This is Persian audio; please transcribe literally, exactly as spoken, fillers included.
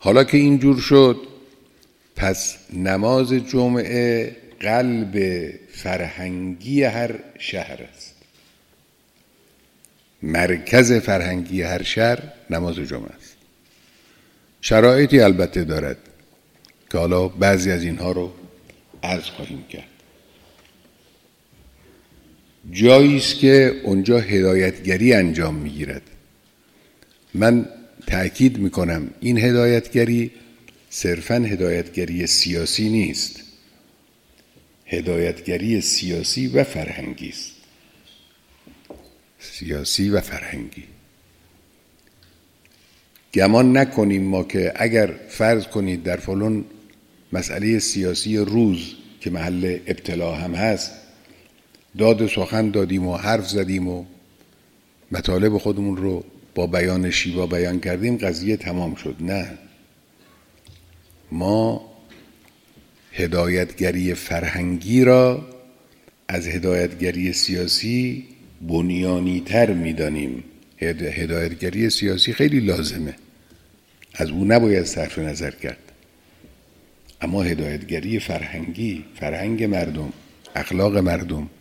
حالا که اینجور شد، پس نماز جمعه قلب فرهنگی هر شهر است. مرکز فرهنگی هر شهر نماز جمعه است. شرایطی البته دارد که حالا بعضی از اینها رو عرض خواهیم کرد. جایی است که اونجا هدایتگری انجام میگیرد. من تأکید میکنم این هدایتگری صرفاً هدایتگری سیاسی نیست، هدایتگری سیاسی و فرهنگی است. سیاسی و فرهنگی. گمان نکنیم ما که اگر فرض کنید در فلان مسئله سیاسی روز که محل ابتلا هم هست داد سخن دادیم و حرف زدیم و مطالب خودمون رو با بیان شیوا بیان کردیم قضیه تمام شد. نه، ما هدایتگری فرهنگی را از هدایتگری سیاسی بنیانی تر می دانیم. هدایتگری سیاسی خیلی لازمه، از او نباید صرف نظر کرد، اما هدایتگری فرهنگی، فرهنگ مردم، اخلاق مردم،